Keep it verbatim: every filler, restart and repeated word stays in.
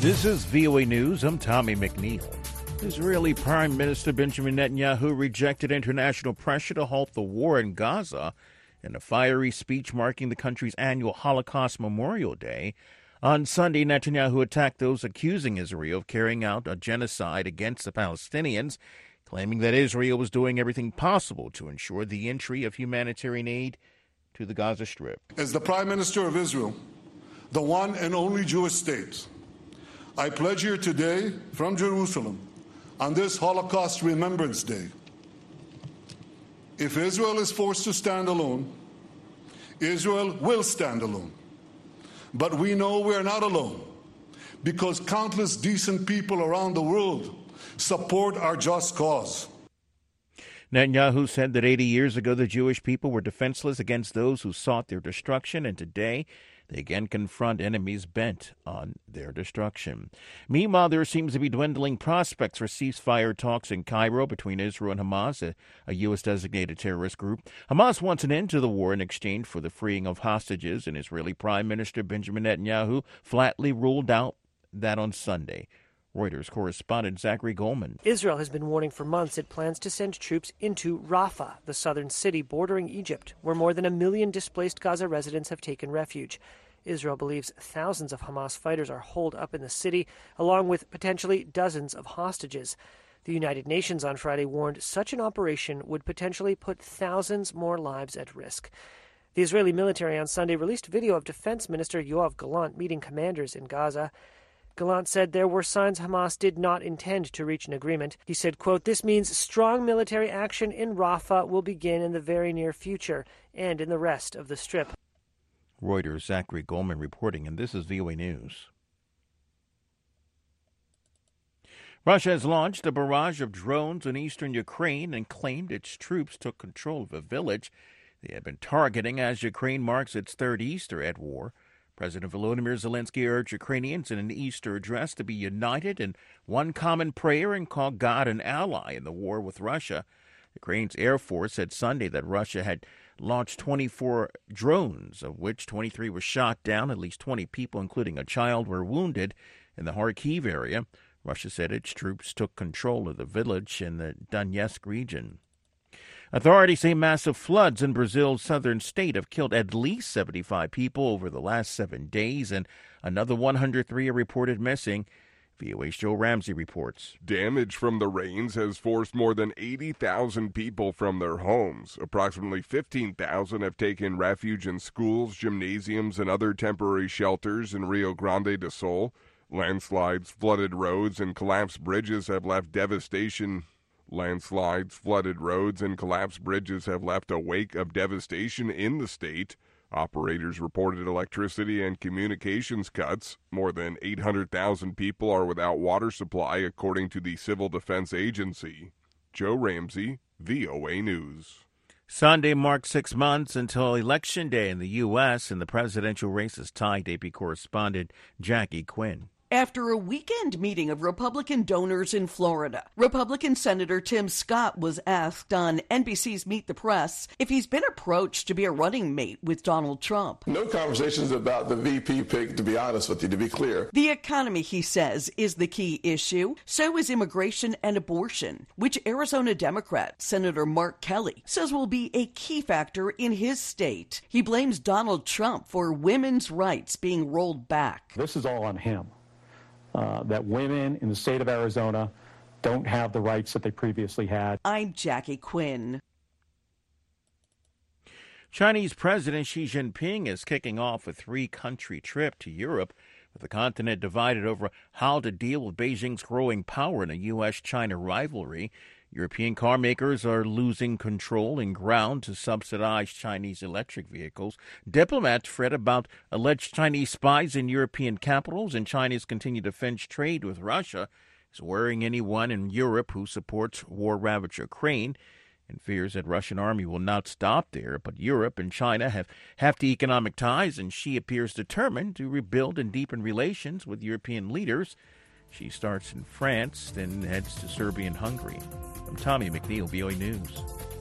This is V O A News. I'm Tommy McNeil. Israeli Prime Minister Benjamin Netanyahu rejected international pressure to halt the war in Gaza in a fiery speech marking the country's annual Holocaust Memorial Day. On Sunday, Netanyahu attacked those accusing Israel of carrying out a genocide against the Palestinians, claiming that Israel was doing everything possible to ensure the entry of humanitarian aid to the Gaza Strip. As the Prime Minister of Israel, the one and only Jewish state, I pledge here today from Jerusalem on this Holocaust Remembrance Day. If Israel is forced to stand alone, Israel will stand alone. But we know we're not alone because countless decent people around the world support our just cause. Netanyahu said that eighty years ago the Jewish people were defenseless against those who sought their destruction, and today they again confront enemies bent on their destruction. Meanwhile, there seems to be dwindling prospects for ceasefire talks in Cairo between Israel and Hamas, a, a U S-designated terrorist group. Hamas wants an end to the war in exchange for the freeing of hostages, and Israeli Prime Minister Benjamin Netanyahu flatly ruled out that on Sunday. Reuters correspondent Zachary Goldman. Israel has been warning for months it plans to send troops into Rafah, the southern city bordering Egypt, where more than a million displaced Gaza residents have taken refuge. Israel believes thousands of Hamas fighters are holed up in the city, along with potentially dozens of hostages. The United Nations on Friday warned such an operation would potentially put thousands more lives at risk. The Israeli military on Sunday released video of Defense Minister Yoav Gallant meeting commanders in Gaza. Gallant said there were signs Hamas did not intend to reach an agreement. He said, quote, "This means strong military action in Rafah will begin in the very near future and in the rest of the Strip." Reuters' Zachary Goldman reporting, and this is V O A News. Russia has launched a barrage of drones in eastern Ukraine and claimed its troops took control of a village they had been targeting as Ukraine marks its third Easter at war. President Volodymyr Zelensky urged Ukrainians in an Easter address to be united in one common prayer and call God an ally in the war with Russia. Ukraine's Air Force said Sunday that Russia had launched twenty-four drones, of which twenty-three were shot down. At least twenty people, including a child, were wounded in the Kharkiv area. Russia said its troops took control of the village in the Donetsk region. Authorities say massive floods in Brazil's southern state have killed at least seventy-five people over the last seven days, and another one hundred three are reported missing. V O A's Joe Ramsey reports. Damage from the rains has forced more than eighty thousand people from their homes. Approximately fifteen thousand have taken refuge in schools, gymnasiums, and other temporary shelters in Rio Grande do Sul. Landslides, flooded roads, and collapsed bridges have left devastation. Landslides, flooded roads, and collapsed bridges have left a wake of devastation in the state. Operators reported electricity and communications cuts. More than eight hundred thousand people are without water supply, according to the Civil Defense Agency. Joe Ramsey, V O A News. Sunday marks six months until Election Day in the U S, and the presidential race is tied. A P correspondent Jackie Quinn. After a weekend meeting of Republican donors in Florida, Republican Senator Tim Scott was asked on N B C's Meet the Press if he's been approached to be a running mate with Donald Trump. No conversations about the V P pick, to be honest with you, to be clear. The economy, he says, is the key issue. So is immigration and abortion, which Arizona Democrat Senator Mark Kelly says will be a key factor in his state. He blames Donald Trump for women's rights being rolled back. This is all on him. Uh, that women in the state of Arizona don't have the rights that they previously had. I'm Jackie Quinn. Chinese President Xi Jinping is kicking off a three-country trip to Europe, with the continent divided over how to deal with Beijing's growing power in a U S China rivalry. European car makers are losing control and ground to subsidize Chinese electric vehicles. Diplomats fret about alleged Chinese spies in European capitals, and China's continued defense trade with Russia is worrying anyone in Europe who supports war-ravaged Ukraine, and fears that Russian army will not stop there. But Europe and China have hefty economic ties, and Xi appears determined to rebuild and deepen relations with European leaders. She starts in France, then heads to Serbia and Hungary. I'm Tommy McNeil, V O A News.